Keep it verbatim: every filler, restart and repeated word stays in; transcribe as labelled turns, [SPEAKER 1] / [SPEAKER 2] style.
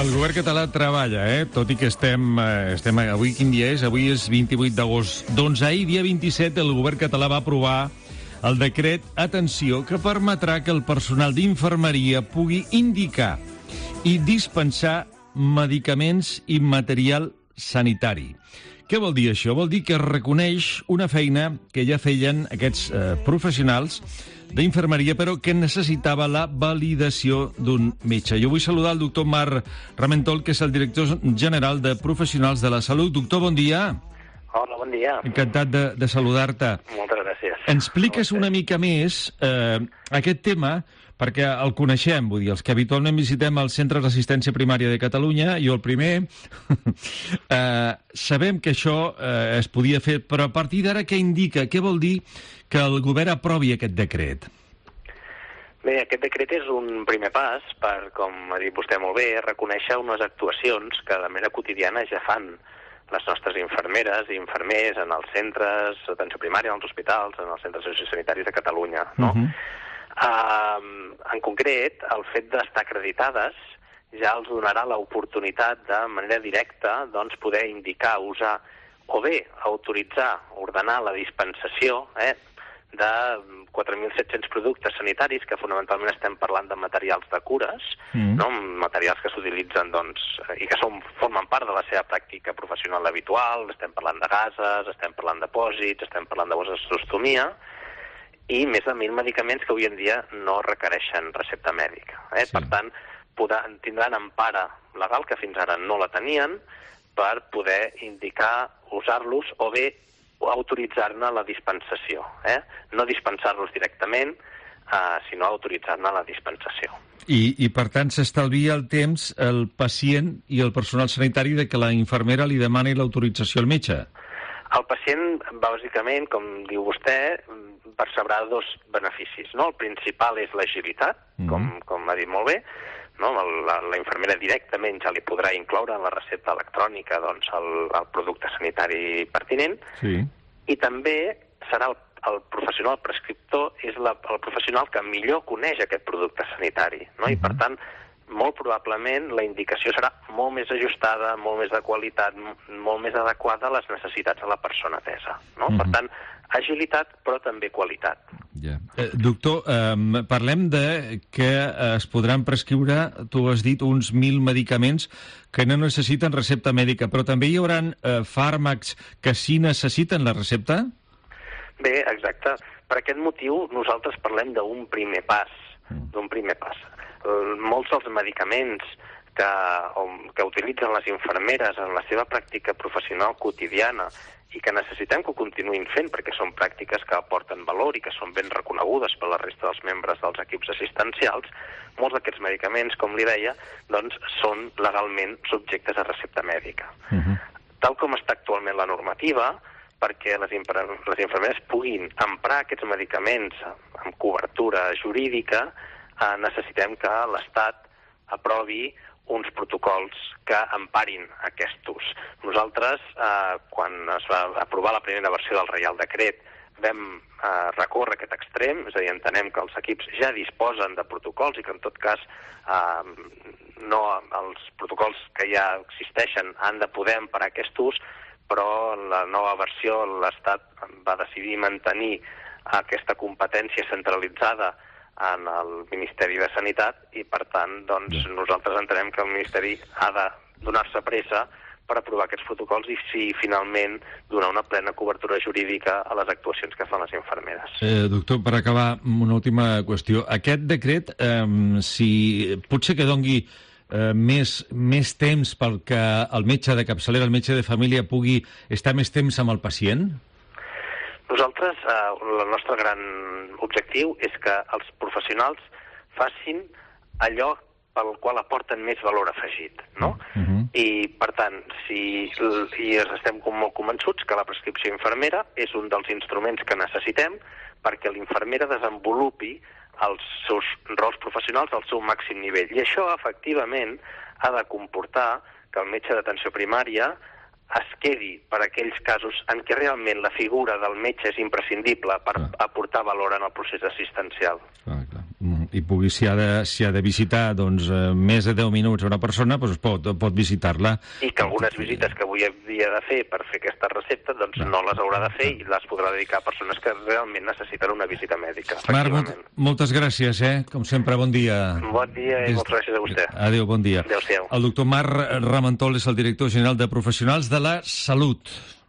[SPEAKER 1] El govern català treballa, eh? Tot i que estem, eh, estem... Avui quin dia és? Avui és vint-i-vuit d'agost. Doncs ahir, dia vint-i-set, el govern català va aprovar el decret, atenció, que permetrà que el personal d'infermeria pugui indicar i dispensar medicaments i material sanitari. Què vol dir això? Vol dir que es reconeix una feina que ja feien aquests eh, professionals d'infermeria, però que necessitava la validació d'un metge. Jo vull saludar el doctor Marc Ramentol, que és el director general de Professionals de la Salut. Doctor, bon dia.
[SPEAKER 2] Hola, bon dia.
[SPEAKER 1] Encantat de, de saludar-te.
[SPEAKER 2] Moltes gràcies.
[SPEAKER 1] Ens expliques una mica més eh, aquest tema, perquè el coneixem, vull dir, els que habitualment visitem els centres d'assistència primària de Catalunya, jo el primer, eh, sabem que això eh, es podia fer, però a partir d'ara què indica? Què vol dir que el govern aprovi aquest decret?
[SPEAKER 2] Bé, aquest decret és un primer pas per, com ha dit vostè molt bé, reconèixer unes actuacions que de manera quotidiana ja fan les nostres infermeres i infermers en els centres d'atenció primària, en els hospitals, en els centres sociosanitaris de Catalunya, no? Uh -huh. uh, en concret, el fet d'estar acreditades ja els donarà l'oportunitat de manera directa doncs, poder indicar, usar o bé autoritzar, ordenar la dispensació eh, de quatre mil set-cents productes sanitaris, que fonamentalment estem parlant de materials de cures, mm. no? Materials que s'utilitzen doncs, i que són, formen part de la seva pràctica professional habitual. Estem parlant de gases, estem parlant de pòsits, estem parlant de vasectomia, i més de mil medicaments que avui en dia no requereixen recepta mèdica. Eh? Sí. Per tant, podran, tindran empara legal, que fins ara no la tenien, per poder indicar, usar-los, o bé autoritzar-ne la dispensació. Eh? No dispensar-los directament, eh, sinó autoritzar-ne la dispensació.
[SPEAKER 1] I, i per tant, s'estalvia el temps el pacient i el personal sanitari de que la infermera li demani l'autorització al metge?
[SPEAKER 2] El pacient, bàsicament, com diu vostè, percebrà dos beneficis. No? El principal és l'agilitat, mm-hmm. com, com ha dit molt bé. No? La, la infermera directament ja li podrà incloure en la recepta electrònica doncs, el, el producte sanitari pertinent. Sí. I també serà el, el professional prescriptor, és la, el professional que millor coneix aquest producte sanitari. No? Uh-huh. I per tant, molt probablement la indicació serà molt més ajustada, molt més de qualitat, molt més adequada a les necessitats de la persona atesa. No? Uh-huh. Per tant, agilitat, però també qualitat.
[SPEAKER 1] Yeah. Eh, doctor, eh, parlem de que es podran prescriure, tu has dit, uns mil medicaments que no necessiten recepta mèdica, però també hi haurà eh, fàrmacs que sí necessiten la recepta?
[SPEAKER 2] Bé, exacte. Per aquest motiu nosaltres parlem d'un primer pas, mm. d'un primer pas. Eh, molts dels medicaments que, que utilitzen les infermeres en la seva pràctica professional quotidiana i que necessitem que ho continuïn fent perquè són pràctiques que aporten valor i que són ben reconegudes per la resta dels membres dels equips assistencials, molts d'aquests medicaments, com li deia, doncs són legalment subjectes a recepta mèdica. Uh-huh. Tal com està actualment la normativa, perquè les, les infermeres puguin emprar aquests medicaments amb cobertura jurídica, eh, necessitem que l'Estat aprovi uns protocols que emparin aquest ús. Nosaltres, eh, quan es va aprovar la primera versió del Reial Decret, vam eh, recórrer aquest extrem, és a dir, entenem que els equips ja disposen de protocols i que en tot cas eh, no, els protocols que ja existeixen han de poder emparar aquest ús, però en la nova versió l'Estat va decidir mantenir aquesta competència centralitzada en el Ministeri de Sanitat i, per tant, doncs, yeah. nosaltres entenem que el Ministeri ha de donar-se pressa per aprovar aquests protocols i, sí, finalment, donar una plena cobertura jurídica a les actuacions que fan les infermeres.
[SPEAKER 1] Eh, doctor, per acabar, una última qüestió. Aquest decret, eh, si potser que dongui eh, més, més temps pel que el metge de capçalera, el metge de família, pugui estar més temps amb el pacient?
[SPEAKER 2] Nosaltres, eh, el nostre gran objectiu és que els professionals facin allò pel qual aporten més valor afegit, no? Uh-huh. I, per tant, si i estem molt convençuts que la prescripció infermera és un dels instruments que necessitem perquè l'infermera desenvolupi els seus rols professionals al seu màxim nivell. I això, efectivament, ha de comportar que el metge d'atenció primària es quedi per aquells casos en què realment la figura del metge és imprescindible per ah. aportar valor en el procés assistencial.
[SPEAKER 1] Ah, clar. i pugui, si ha de, si ha de visitar doncs, més de deu minuts a una persona, doncs pot, pot visitar-la.
[SPEAKER 2] I que algunes visites que avui havia de fer per fer aquesta recepta, doncs no, no les haurà de fer i les podrà dedicar a persones que realment necessiten una visita mèdica.
[SPEAKER 1] Marc, molt, moltes gràcies, eh? Com sempre, bon dia.
[SPEAKER 2] Bon dia i Des... moltes gràcies a vostè.
[SPEAKER 1] Adéu, bon dia.
[SPEAKER 2] Adéu-siau.
[SPEAKER 1] El doctor Marc Ramentol és el director general de Professionals de la Salut.